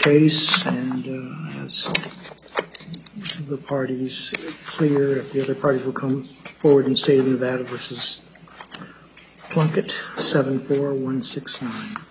case, and as the parties clear, if the other parties will come forward in State of Nevada versus Plunkett, 74169.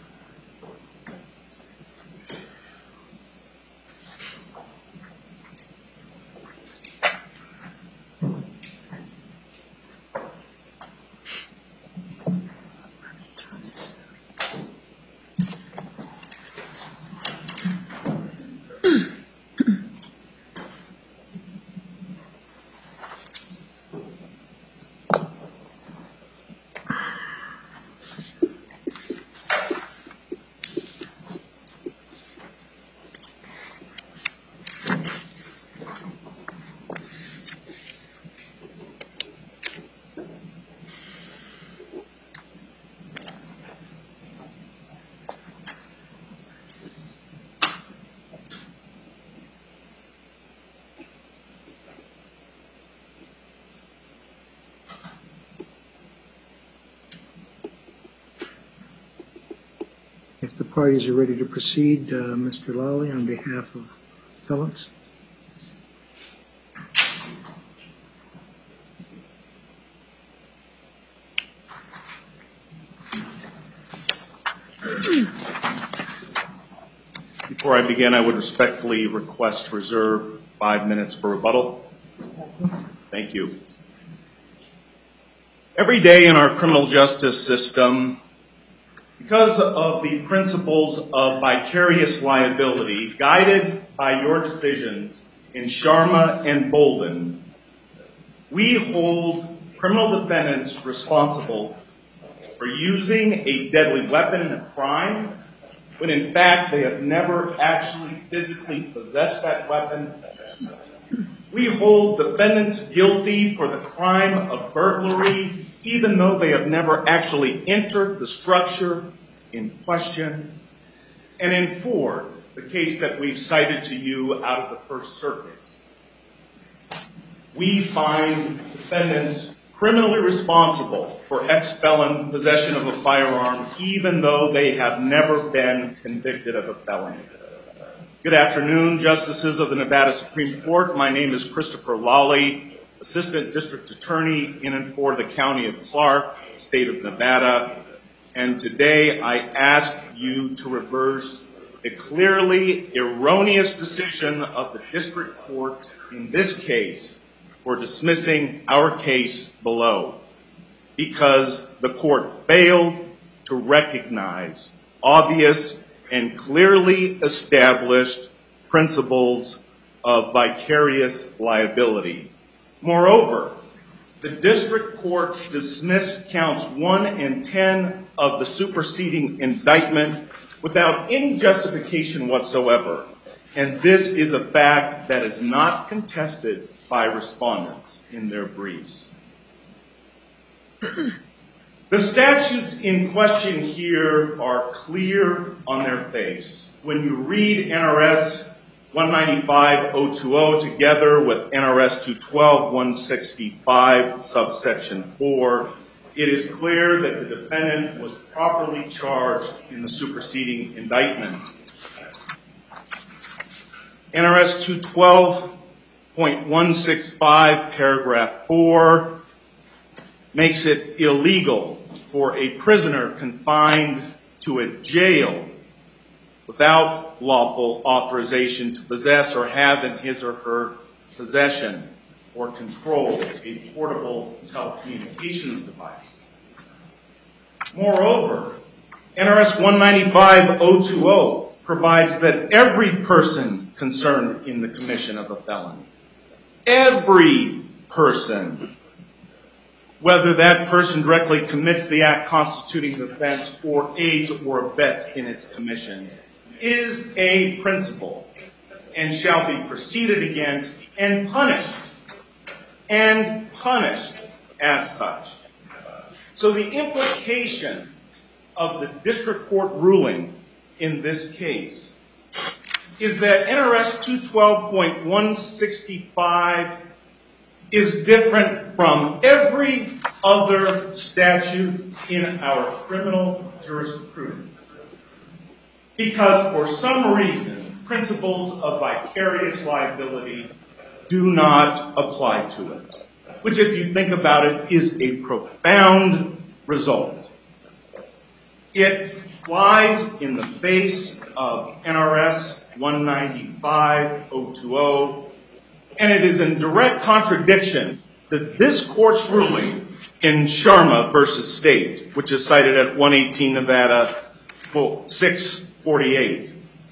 If the parties are ready to proceed, Mr. Lawley, on behalf of appellants. Before I begin, I would respectfully request to reserve 5 minutes for rebuttal. Thank you. Every day in our criminal justice system, because of the principles of vicarious liability guided by your decisions in Sharma and Bolden, we hold criminal defendants responsible for using a deadly weapon in a crime when in fact they have never actually physically possessed that weapon. We hold defendants guilty for the crime of burglary even though they have never actually entered the structure in question. And in Ford, the case that we've cited to you out of the First Circuit, we find defendants criminally responsible for ex-felon possession of a firearm even though they have never been convicted of a felony. Good afternoon, Justices of the Nevada Supreme Court. My name is Christopher Lawley, Assistant District Attorney in and for the County of Clark, State of Nevada. And today I ask you to reverse a clearly erroneous decision of the District Court in this case for dismissing our case below, because the court failed to recognize obvious and clearly established principles of vicarious liability. Moreover, the district court dismissed counts 1 and 10 of the superseding indictment without any justification whatsoever. And this is a fact that is not contested by respondents in their briefs. The statutes in question here are clear on their face. When you read NRS 195.020 together with NRS 212.165 subsection 4, it is clear that the defendant was properly charged in the superseding indictment. NRS 212.165 paragraph 4 makes it illegal for a prisoner confined to a jail without lawful authorization to possess or have in his or her possession or control a portable telecommunications device. Moreover, NRS 195.020 provides that every person concerned in the commission of a felony, every person, whether that person directly commits the act constituting the offense or aids or abets in its commission, is a principle and shall be proceeded against and punished as such. So the implication of the district court ruling in this case is that NRS 212.165 is different from every other statute in our criminal jurisprudence. Because for some reason, principles of vicarious liability do not apply to it, which, if you think about it, is a profound result. It flies in the face of NRS 195.020, and it is in direct contradiction to this court's ruling in Sharma versus State, which is cited at 118 Nevada 648.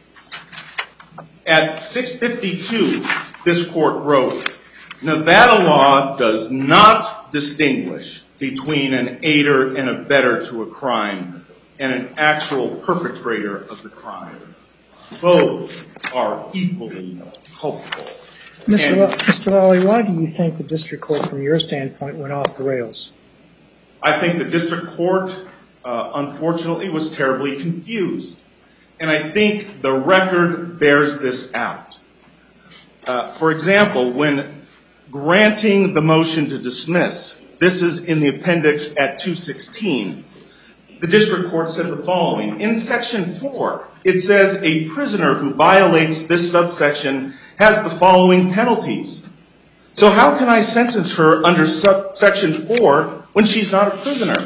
At 652, this court wrote, Nevada law does not distinguish between an aider and abettor to a crime and an actual perpetrator of the crime. Both are equally culpable. Mr. Lawley, why do you think the district court, from your standpoint, went off the rails? I think the district court, unfortunately, was terribly confused. And I think the record bears this out. For example, when granting the motion to dismiss, this is in the appendix at 216, the district court said the following. In section 4, it says a prisoner who violates this subsection has the following penalties. So how can I sentence her under section 4 when she's not a prisoner?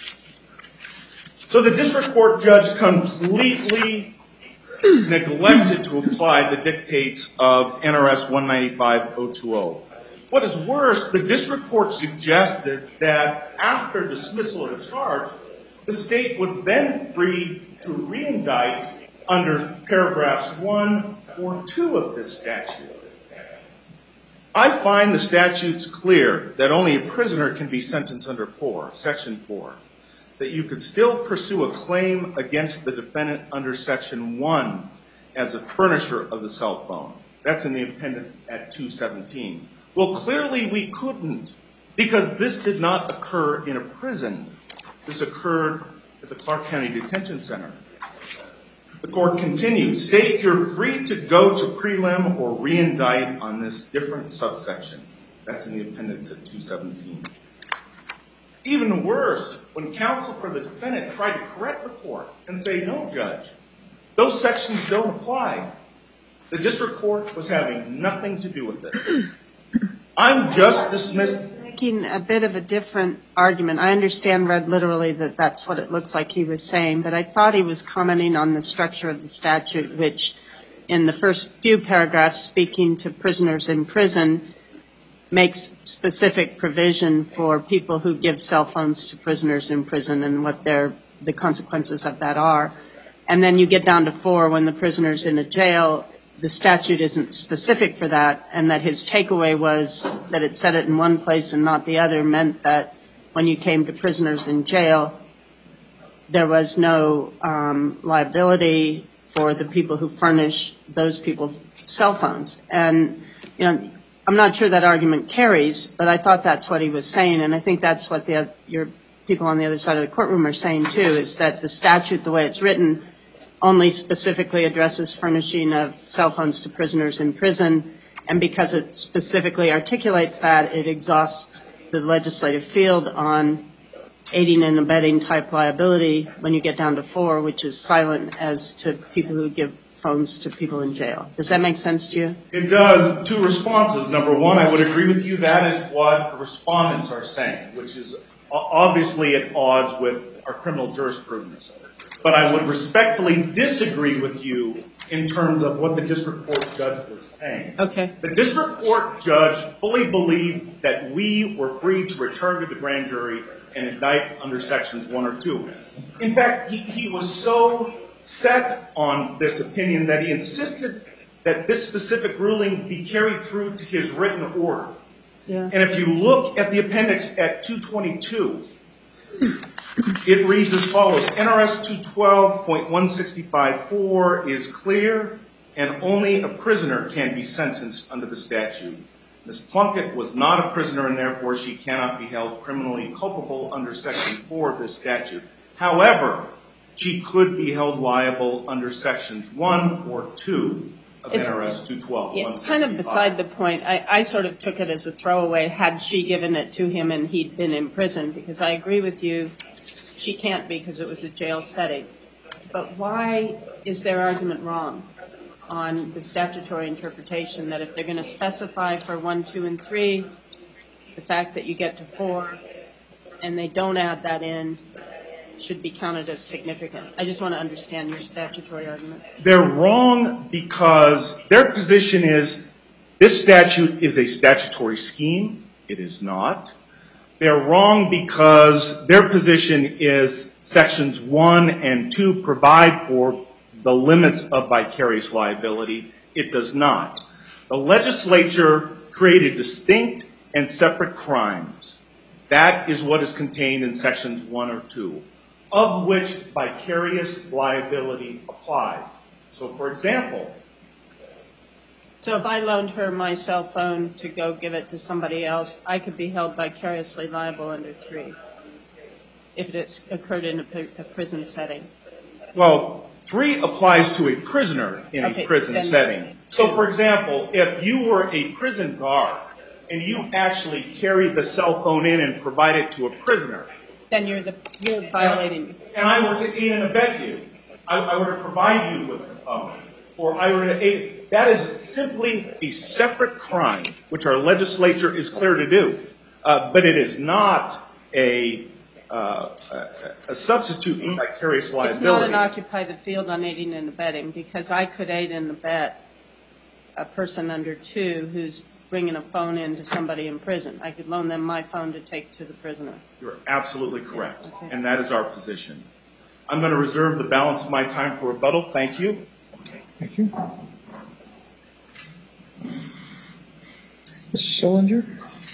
So the district court judge completely neglected to apply the dictates of NRS 195.020. What is worse, the district court suggested that after dismissal of the charge, the state was then free to reindict under paragraphs 1 or 2 of this statute. I find the statutes clear that only a prisoner can be sentenced under section 4, that you could still pursue a claim against the defendant under section 1 as a furnisher of the cell phone. That's in the appendix at 217. Well, clearly we couldn't, because this did not occur in a prison. This occurred at the Clark County Detention Center. The court continued, state you're free to go to prelim or reindict on this different subsection. That's in the appendix at 217. Even worse, when counsel for the defendant tried to correct the court and say, no, judge, those sections don't apply, the district court was having nothing to do with it. I'm just dismissed. Making a bit of a different argument. I understand read literally that that's what it looks like he was saying, but I thought he was commenting on the structure of the statute, which in the first few paragraphs speaking to prisoners in prison makes specific provision for people who give cell phones to prisoners in prison and what the consequences of that are. And then you get down to 4 when the prisoner's in a jail. The statute isn't specific for that, and that his takeaway was that it said it in one place and not the other meant that when you came to prisoners in jail, there was no liability for the people who furnish those people cell phones. And, you know, I'm not sure that argument carries, but I thought that's what he was saying, and I think that's what your people on the other side of the courtroom are saying, too, is that the statute, the way it's written, only specifically addresses furnishing of cell phones to prisoners in prison, and because it specifically articulates that, it exhausts the legislative field on aiding and abetting type liability when you get down to 4, which is silent as to people who give phones to people in jail. Does that make sense to you? It does. 2 responses. Number 1, I would agree with you. That is what the respondents are saying, which is obviously at odds with our criminal jurisprudence. But I would respectfully disagree with you in terms of what the district court judge was saying. Okay. The district court judge fully believed that we were free to return to the grand jury and indict under sections 1 or 2. In fact, he was so set on this opinion that he insisted that this specific ruling be carried through to his written order. Yeah. And if you look at the appendix at 222, it reads as follows. NRS 212.165.4 is clear, and only a prisoner can be sentenced under the statute. Ms. Plunkett was not a prisoner, and therefore she cannot be held criminally culpable under section 4 of this statute. However, she could be held liable under sections 1 or 2 of NRS 212.165. Yeah, it's kind of beside the point. I sort of took it as a throwaway had she given it to him and he'd been in prison, because I agree with you. She can't be because it was a jail setting. But why is their argument wrong? on the statutory interpretation that if they're going to specify for 1, 2, and 3, the fact that you get to 4 and they don't add that in should be counted as significant. I just want to understand your statutory argument. They're wrong because their position is this statute is a statutory scheme. It is not. They're wrong because their position is sections 1 and 2 provide for the limits of vicarious liability. It does not. The legislature created distinct and separate crimes. That is what is contained in sections 1 or 2, of which vicarious liability applies. So, for example, so if I loaned her my cell phone to go give it to somebody else, I could be held vicariously liable under 3 if it's occurred in a prison setting. Well, 3 applies to a prisoner in a prison setting. So, for example, if you were a prison guard and you actually carry the cell phone in and provide it to a prisoner, then you're violating. And I were to aid and abet you, I were to provide you with a phone, or I were to aid. That is simply a separate crime, which our legislature is clear to do. But it is not a substitute for vicarious liability. It's not an occupy the field on aiding and abetting, because I could aid and abet a person under 2 who's bringing a phone in to somebody in prison. I could loan them my phone to take to the prisoner. You're absolutely correct, okay. And that is our position. I'm going to reserve the balance of my time for rebuttal. Thank you. Thank you. Mr. Schillinger?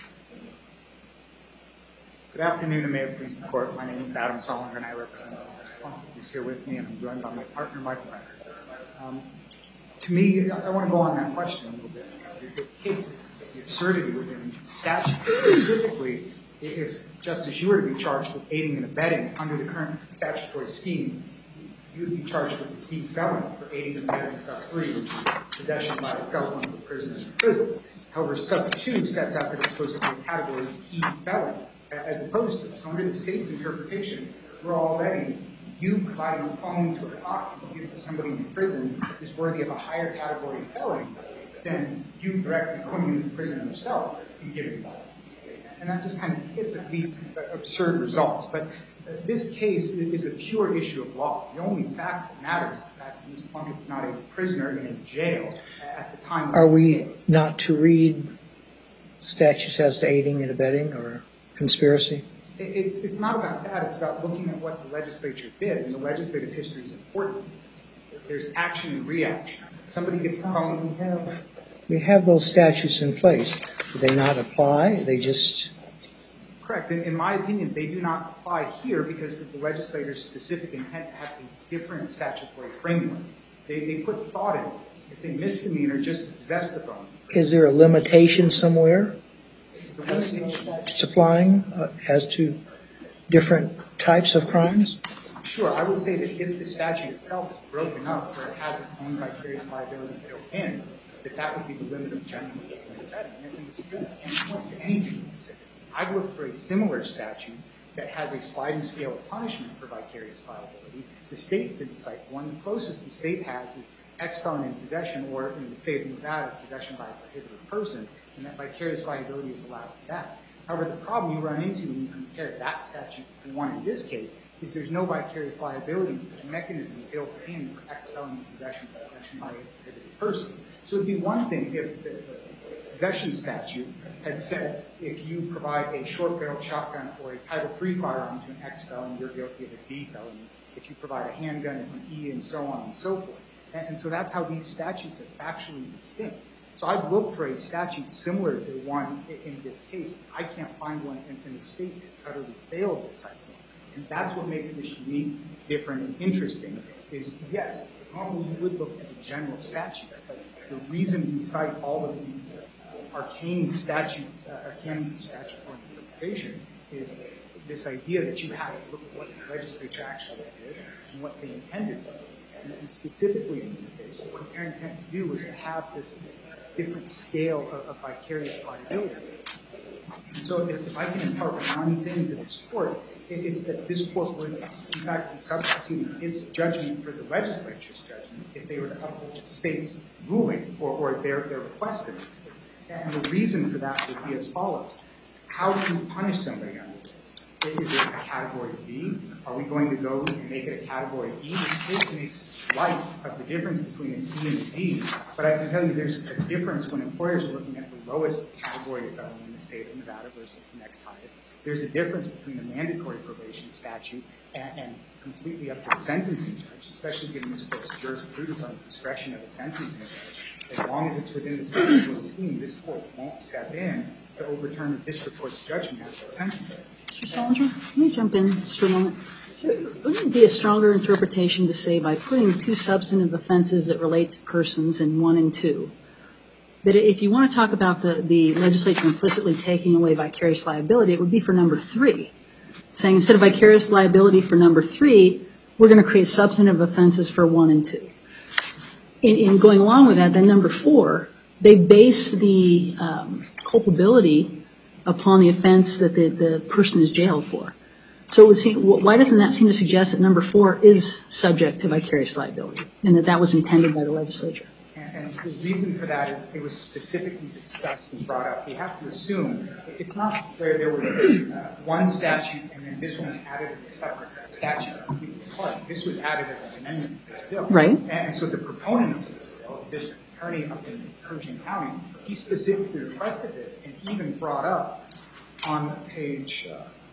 Good afternoon, and may it please the Court. My name is Adam Solinger, and I represent who's here with me, and I'm joined by my partner, Michael Becker. To me, I want to go on that question a little bit. It hits the absurdity within the statute. Specifically, if, Justice, you were to be charged with aiding and abetting under the current statutory scheme, you would be charged with a key felony for aiding and abetting sub 3, which is possession by a cell phone of a prisoner in prison. However, sub 2 sets out that it's supposed to be a category of key felony, as opposed to. So under the state's interpretation, we're already, you providing a phone to a proxy to give it to somebody in prison is worthy of a higher category of felony than you directly going into prison yourself and giving that. And that just kind of hits at these absurd results. But this case is a pure issue of law. The only fact that matters is that Ms. Plunkett was not a prisoner in a jail at the time. Are we not to read statutes as to aiding and abetting or conspiracy? It's not about that. It's about looking at what the legislature did, and the legislative history is important. There's action and reaction. Somebody gets a phone. We have those statutes in place. Do they not apply? They just... Correct. In my opinion, they do not apply here because of the legislator's specific intent to have a different statutory framework. They put thought into this. It's a misdemeanor just to possess the phone. Is there a limitation somewhere? It's applying as to different types of crimes? Sure. I would say that if the statute itself is broken up where it has its own vicarious liability built in, that would be the limit of general aiding and abetting. And the state can't point to anything specific. I've looked for a similar statute that has a sliding scale of punishment for vicarious liability. The state didn't cite one. The closest the state has is ex-felon in possession, or in the state of Nevada, possession by a prohibited person, and that vicarious liability is allowed for that. However, the problem you run into when you compare that statute to the one in this case is there's no vicarious liability mechanism built in for ex-felon in possession by a prohibited person. So it would be one thing if the possession statute had said if you provide a short-barreled shotgun or a Title III firearm to an ex-felon, you're guilty of a D felony. If you provide a handgun, it's an E, and so on and so forth. And so that's how these statutes are factually distinct. So I've looked for a statute similar to the one in this case. I can't find one, and the state has utterly failed to cite one. And that's what makes this unique, different, and interesting is, yes, normally you would look at the general statutes, but the reason we cite all of these arcane statutes, canons of statutory interpretation, is this idea that you have to look at what the legislature actually did and what they intended to do. And specifically in this case, what their intent to do was to have this different scale of vicarious liability. So if I can impart one thing to this court, It's that this court would, in fact, be substituting its judgment for the legislature's judgment if they were to uphold the state's ruling or their request in this case. And the reason for that would be as follows. How do you punish somebody under this? Is it a category D? Are we going to go and make it a category E? The state makes light of the difference between an E and a D, but I can tell you there's a difference when employers are looking at the lowest category of felony in the state of Nevada versus the next highest. There's a difference between the mandatory probation statute and completely up to the sentencing judge, especially given this court's jurisprudence on the discretion of the sentencing judge. As long as it's within the statutory scheme, this court won't step in to overturn the district court's judgment as a sentencing. Mr. Salinger, let me jump in just for a moment. Wouldn't it be a stronger interpretation to say by putting two substantive offenses that relate to persons in 1 and 2, that if you want to talk about the legislature implicitly taking away vicarious liability, it would be for number 3, saying instead of vicarious liability for number 3, we're going to create substantive offenses for 1 and 2. In going along with that, then number 4, they base the culpability upon the offense that the person is jailed for. So it would seem, why doesn't that seem to suggest that number 4 is subject to vicarious liability and that was intended by the legislature? And the reason for that is it was specifically discussed and brought up. So you have to assume it's not where there was one statute and then this one was added as a separate statute. This was added as an amendment to this bill. Right. And so the proponent of this bill, the district attorney up in Pershing County, he specifically requested this, and he even brought up on page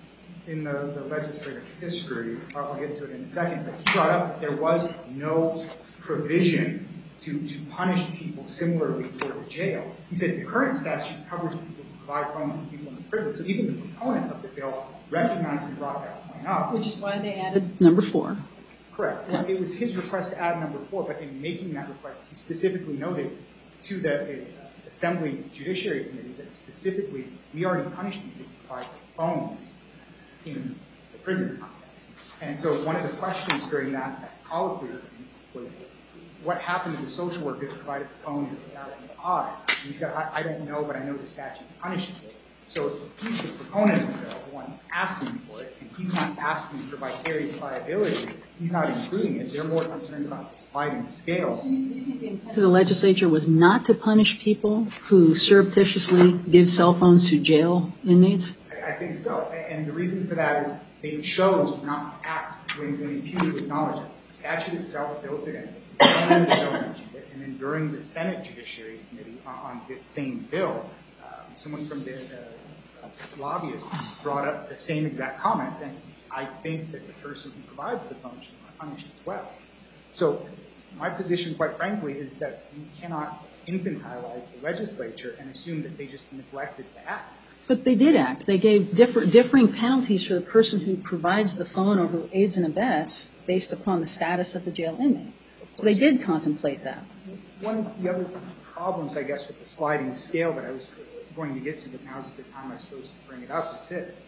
in the legislative history, I'll get to it in a second, but he brought up that there was no provision to punish people similarly for the jail. He said the current statute covers people who provide funds to people in the prison. So even the proponent of the bill recognized and brought that point up. Which is why they added number 4. Correct. Yeah. It was his request to add number 4, but in making that request, he specifically noted to the Assembly Judiciary Committee that specifically we already punished people who provide phones in the prison context. And so one of the questions during that colloquy was, what happened to the social worker that provided the phone in 2005? And he said, I don't know, but I know the statute punishes it. So he's the proponent of the bill, the one asking for it, and he's not asking for vicarious liability. He's not including it. They're more concerned about the sliding scale. So you think the intent of the legislature was not to punish people who surreptitiously give cell phones to jail inmates? I think so. And the reason for that is they chose not to act when imputed with knowledge. The statute itself builds it in. And then during the Senate Judiciary Committee on this same bill, someone from the lobbyists brought up the same exact comments, and I think that the person who provides the phone should be punished as well. So my position, quite frankly, is that you cannot infantilize the legislature and assume that they just neglected to act. But they did act. They gave differing penalties for the person who provides the phone or who aids and abets based upon the status of the jail inmate. So they did contemplate that. One of the other problems, I guess, with the sliding scale that I was going to get to, but now's a good time, I suppose, to bring it up, is this.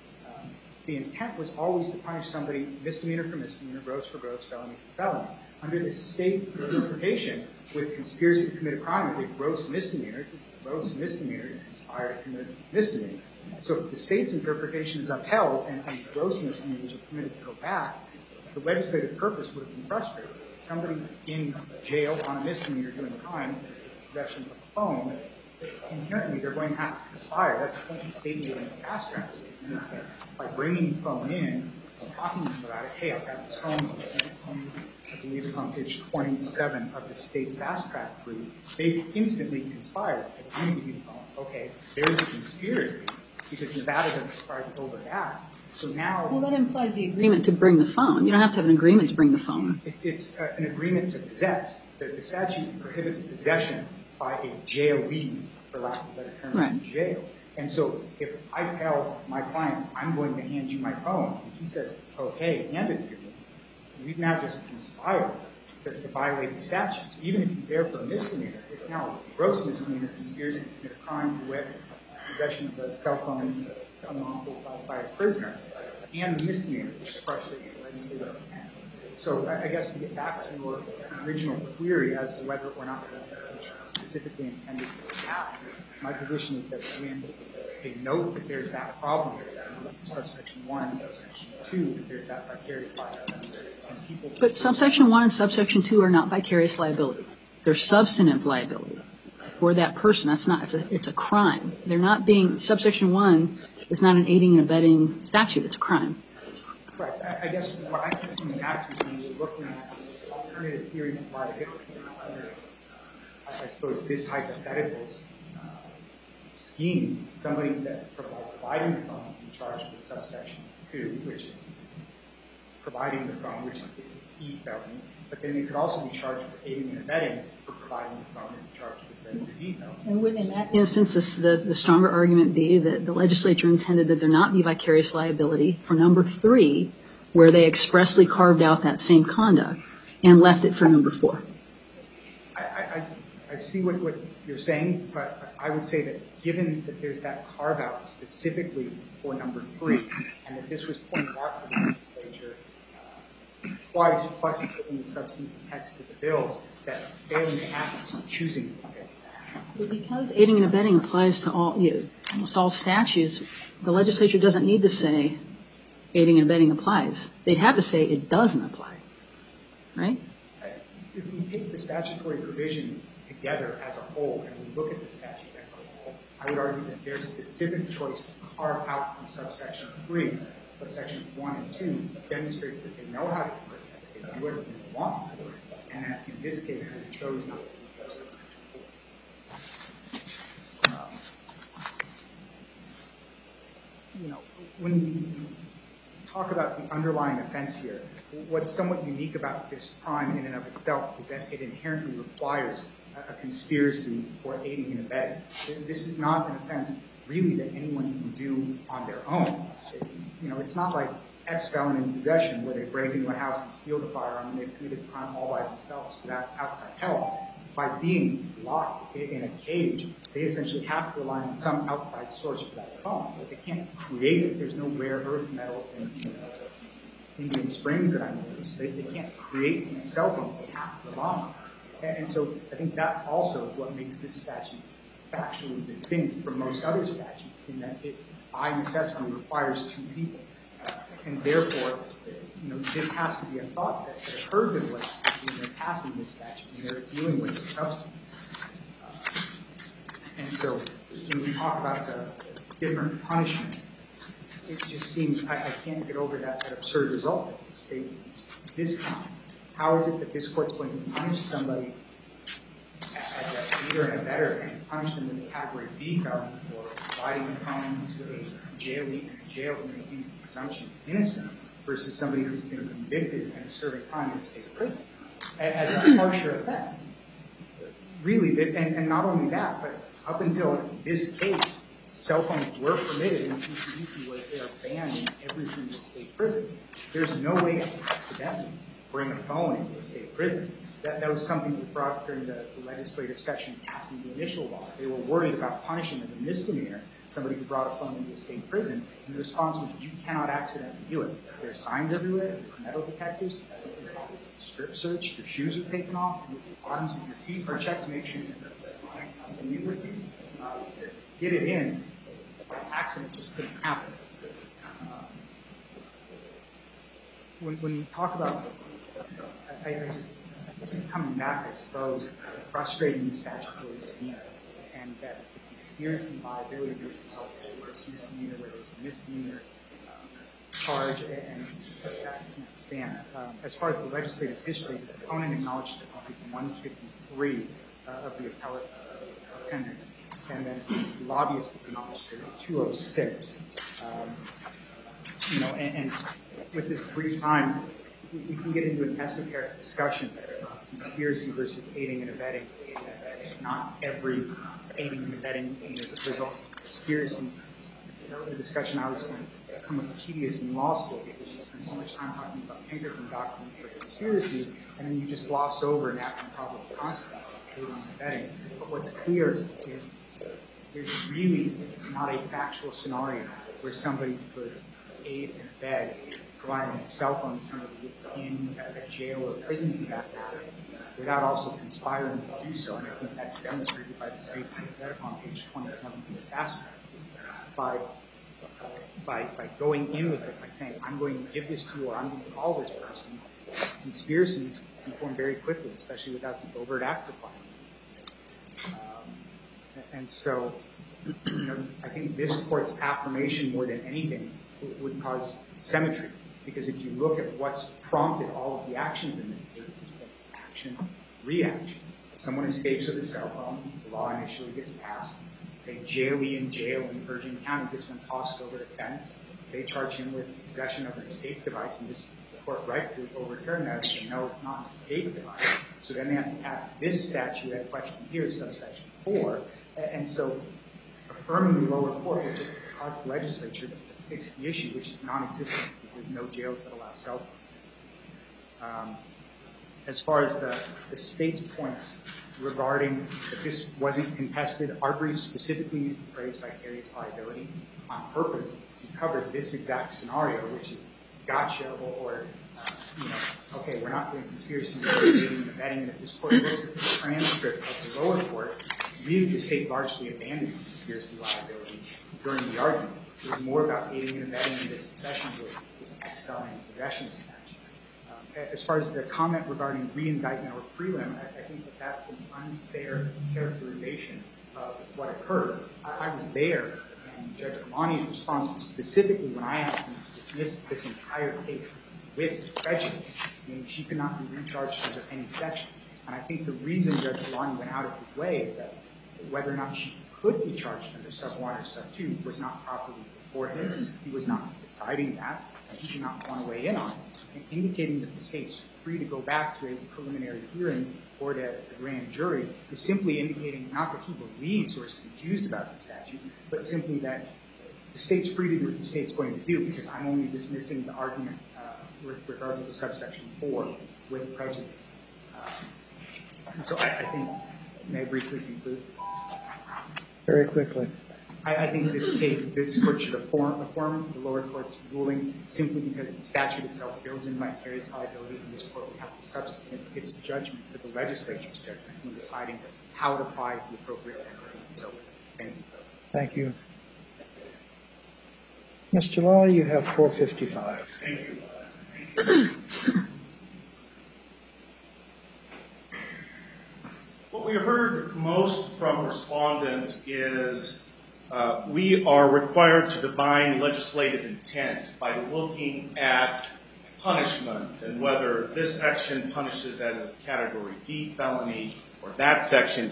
The intent was always to punish somebody misdemeanor for misdemeanor, gross for gross, felony for felony. Under the state's interpretation, with conspiracy to commit a crime is a gross misdemeanor. It's a gross misdemeanor to conspire to commit a misdemeanor. So if the state's interpretation is upheld and gross misdemeanors are permitted to go back, the legislative purpose would have been frustrated. Somebody in jail on a misdemeanor doing a crime is possession of a phone. Inherently, they're going to have to conspire. That's the point the state made in the fast track statement, is that by bringing the phone in and talking to them about it, hey, I've got this phone, I believe it's on page 27 of the state's fast track brief, they instantly conspired. As I'm going to give you the phone, okay, there's a conspiracy because Nevada doesn't conspire to overact. So now... Well, that implies the agreement to bring the phone. You don't have to have an agreement to bring the phone. It's an agreement to possess. The statute prohibits possession by a jailee, for lack of a better term, in jail. And so if I tell my client, I'm going to hand you my phone, and he says, okay, hand it to me, we've now just conspired to violate the statute. So even if he's there for a misdemeanor, it's now a gross misdemeanor, conspiracy to commit a crime with possession of a cell phone unlawful by a prisoner, and the misdemeanor, which frustrates the legislative intent. So I guess to get back to your original query as to whether or not the legislature specifically intended to adapt, my position is that when they note that there's that problem for subsection 1 and subsection 2, that there's that vicarious liability. And people But subsection 1 and subsection 2 are not vicarious liability. They're substantive liability for that person. That's not, it's a crime. They're not being, subsection 1 is not an aiding and abetting statute. It's a crime. Correct. I guess what I keep coming back to when we're looking at alternative theories of liability, I suppose this hypothetical scheme, somebody that providing the phone can be charged with subsection 2, which is providing the phone, which is the E felony, but then they could also be charged for aiding and abetting for providing the phone and be charged with the D felony. And would in that instance, the stronger argument be that the legislature intended that there not be vicarious liability for number 3, where they expressly carved out that same conduct and left it for number 4. I see what you're saying, but I would say that given that there's that carve out specifically for number 3, and that this was pointed out to the legislature twice, plus in the substantive text of the bill, that failing to act is choosing to pay. But because aiding and abetting applies to almost all statutes, the legislature doesn't need to say aiding and abetting applies. They'd have to say it doesn't apply, right? If we take the statutory provisions together as a whole and we look at the statute as a whole, I would argue that their specific choice to carve out from subsection 3, subsections 1 and 2, demonstrates that they know how to do it, that they do it, and they want to do it, and that in this case they chose not to do subsection 4. When we talk about the underlying offense here, what's somewhat unique about this crime in and of itself is that it inherently requires a conspiracy for aiding and abetting. This is not an offense really that anyone can do on their own. It's not like ex-felon in possession where they break into a house and steal the firearm and they've committed the crime all by themselves without outside help. By being locked in a cage, they essentially have to rely on some outside source for that phone. They can't create it. There's no rare earth metals in Indian Springs that I know. They can't create these cell phones. They have to rely on it. And so I think that also is what makes this statute factually distinct from most other statutes in that it, by necessity, requires 2 people. And therefore, this has to be a thought that occurred to the legislature when they're passing this statute and they're dealing with the substance. And so when we talk about the different punishments, it just seems I can't get over that absurd result that the state discount. How is it that this court's going to punish somebody as a leader and a better and punish them with a category B felony for providing a phone to a jailee in a jail who maintains the presumption of innocence versus somebody who's been convicted and is serving time in state prison as a harsher offense? Really, and not only that, but up until this case, cell phones were permitted in CCDC where they are banned in every single state prison. There's no way to accidentally bring a phone into a state prison. That was something that was brought during the legislative session passing the initial law. They were worried about punishing as a misdemeanor somebody who brought a phone into a state prison, and the response was, you cannot accidentally do it. There are signs everywhere, there's metal detectors, strip search, your shoes are taken off, and the bottoms of your feet are checked to make sure you don't slide something in with you. Get it in, by accident, just couldn't happen. When we talk about, I keep coming back, I suppose, the frustrating statutory scheme, and that the conspiracy liability which results where it's misdemeanor, where there's a misdemeanor charge, and that can't stand. As far as the legislative history, the proponent acknowledged that on 153 of the appellate appendix, and then the lobbyist acknowledged it 206. And with this brief time, we can get into an esoteric discussion of conspiracy versus aiding and abetting. Not every aiding and abetting results in conspiracy. That was a discussion I was going to somewhat tedious in law school because you spend so much time talking about Pinkerton doctrine for conspiracy, and then you just gloss over an act of probable consequences of aiding and abetting. But what's clear is there's really not a factual scenario where somebody could aid and abet providing a cell phone to somebody in a jail or prison for that matter, without also conspiring to do so. And I think that's demonstrated by the state's hypothetical on page 27 of the fast track. By going in with it, by saying, I'm going to give this to you or I'm going to call this person, conspiracies can form very quickly, especially without the overt act requirements. And so, I think this court's affirmation more than anything would cause symmetry. Because if you look at what's prompted all of the actions in this case, there's been action, reaction. Someone escapes with a cell phone, the law initially gets passed. A jailee in jail in Virgin County gets one tossed over the fence. They charge him with possession of an escape device, and this court rightfully overturned that and said, no, it's not an escape device. So then they have to pass this statute at question here, subsection 4. And so affirming the lower court would just cause the legislature to fix the issue, which is non-existent because there's no jails that allow cell phones. As far as the state's points regarding that this wasn't contested, our brief specifically used the phrase vicarious liability on purpose to cover this exact scenario, which is gotcha or okay, we're not doing conspiracy, we're aiding and abetting. And if this court looks at the transcript of the lower court, really the state largely abandoned conspiracy liability during the argument. It was more about aiding and abetting in this session with this ex-felon possession statute. As far as the comment regarding re-indictment or prelim, I think that that's an unfair characterization of what occurred. I was there, and Judge Kamani's response was specifically when I asked him to dismiss this entire case with prejudice, meaning she could not be recharged under any section. And I think the reason Judge Kamani went out of his way is that whether or not she could be charged under sub 1 or sub 2 was not properly before him. He was not deciding that, and he did not want to weigh in on it. And indicating that the state's free to go back to a preliminary hearing or to the grand jury is simply indicating not that he believes or is confused about the statute, but simply that the state's free to do what the state's going to do, because I'm only dismissing the argument with regards to subsection 4 with prejudice. And so I think, may I briefly conclude? Very quickly. I think this court should affirm the lower court's ruling simply because the statute itself builds in vicarious liability, and this court would have to substitute its judgment for the legislature's judgment in deciding how it applies the appropriate penalties and so forth. Thank you. Thank you. Mr. Lawley, you have 4:55. Thank you. What we heard most from respondents is we are required to define legislative intent by looking at punishment and whether this section punishes as a Category D felony or that section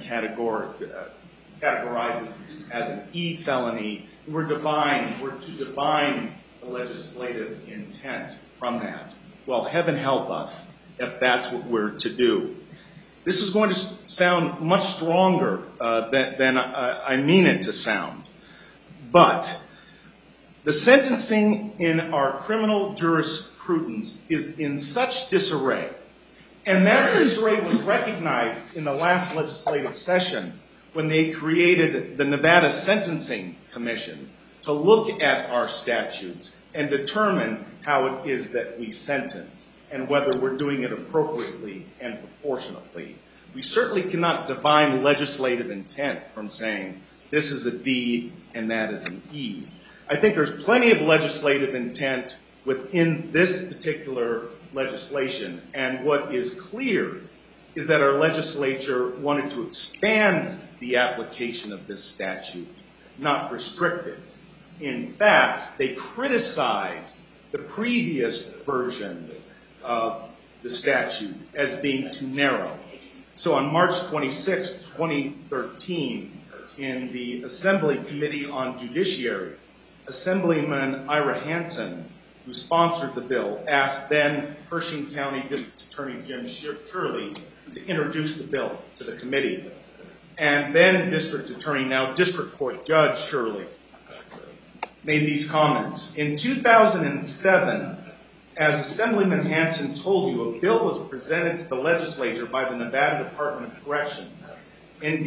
categorizes as an E felony. We're to define the legislative intent from that. Well, heaven help us if that's what we're to do. This is going to sound much stronger than I mean it to sound. But the sentencing in our criminal jurisprudence is in such disarray, and that disarray was recognized in the last legislative session when they created the Nevada Sentencing Commission to look at our statutes and determine how it is that we sentence and whether we're doing it appropriately and proportionately. We certainly cannot define legislative intent from saying this is a D and that is an E. I think there's plenty of legislative intent within this particular legislation, and what is clear is that our legislature wanted to expand the application of this statute, not restrict it. In fact, they criticized the previous version of the statute as being too narrow. So on March 26, 2013, in the Assembly Committee on Judiciary, Assemblyman Ira Hansen, who sponsored the bill, asked then Pershing County District Attorney Jim Shirley to introduce the bill to the committee. And then District Attorney, now District Court Judge Shirley, made these comments. In 2007, as Assemblyman Hansen told you, a bill was presented to the legislature by the Nevada Department of Corrections,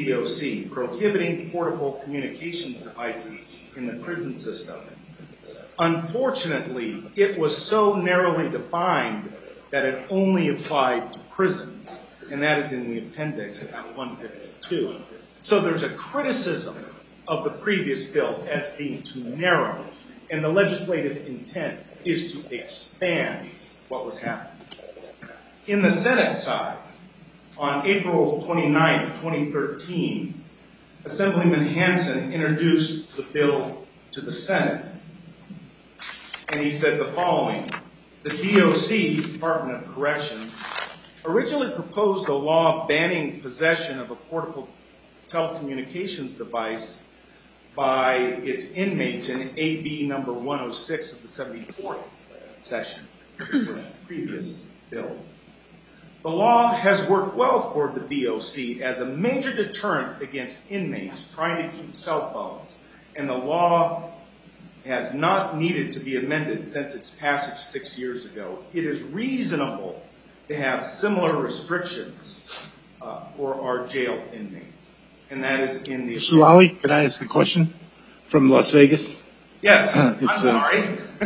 NDOC, prohibiting portable communications devices in the prison system. Unfortunately, it was so narrowly defined that it only applied to prisons, and that is in the appendix at 152. So there's a criticism of the previous bill as being too narrow, and the legislative intent is to expand what was happening. In the Senate side, on April 29, 2013, Assemblyman Hansen introduced the bill to the Senate, and he said the following: the DOC, Department of Corrections, originally proposed a law banning possession of a portable telecommunications device by its inmates in AB number 106 of the 74th session, which was the previous bill. The law has worked well for the DOC as a major deterrent against inmates trying to keep cell phones, and the law has not needed to be amended since its passage 6 years ago. It is reasonable to have similar restrictions for our jail inmates, and that is in the... Mr. Lally, could I ask a question from Las Vegas? Yes, I'm sorry.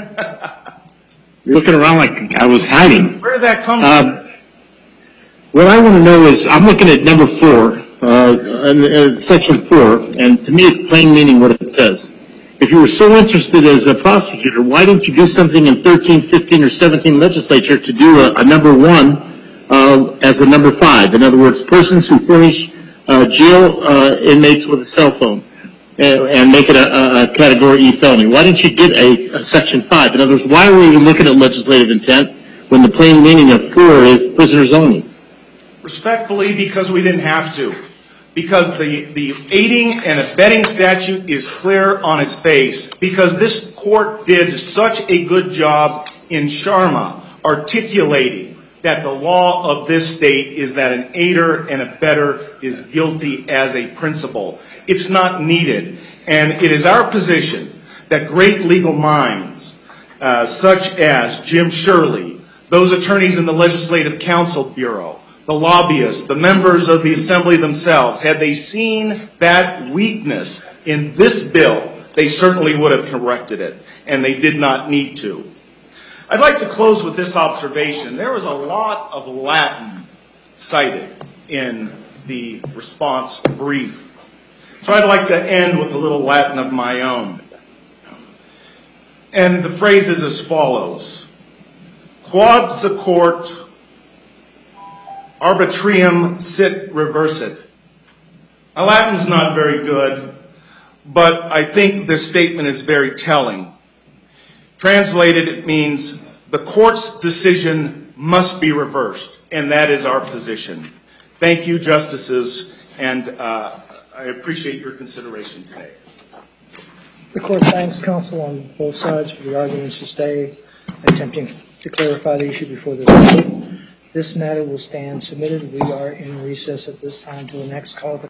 You're looking around like I was hiding. Where did that come from? What I want to know is, I'm looking at number 4, section 4, and to me it's plain meaning what it says. If you were so interested as a prosecutor, why didn't you do something in 13, 15, or 17 legislature to do a number 1 as a number 5? In other words, persons who furnish jail inmates with a cell phone and make it a Category E felony. Why didn't you get a section 5? In other words, why are we even looking at legislative intent when the plain meaning of 4 is prisoners only? Respectfully, because we didn't have to. Because the aiding and abetting statute is clear on its face. Because this court did such a good job in Sharma articulating that the law of this state is that an aider and abetter is guilty as a principle. It's not needed. And it is our position that great legal minds, such as Jim Shirley, those attorneys in the Legislative Counsel Bureau, the lobbyists, the members of the Assembly themselves, had they seen that weakness in this bill, they certainly would have corrected it, and they did not need to. I'd like to close with this observation. There was a lot of Latin cited in the response brief, so I'd like to end with a little Latin of my own. And the phrase is as follows: Quod sequort arbitrium sit reversit. My Latin's not very good, but I think this statement is very telling. Translated, it means the court's decision must be reversed, and that is our position. Thank you, Justices, and I appreciate your consideration today. The court thanks counsel on both sides for the arguments this day, attempting to clarify the issue before this court. This matter will stand submitted. We are in recess at this time to the next call.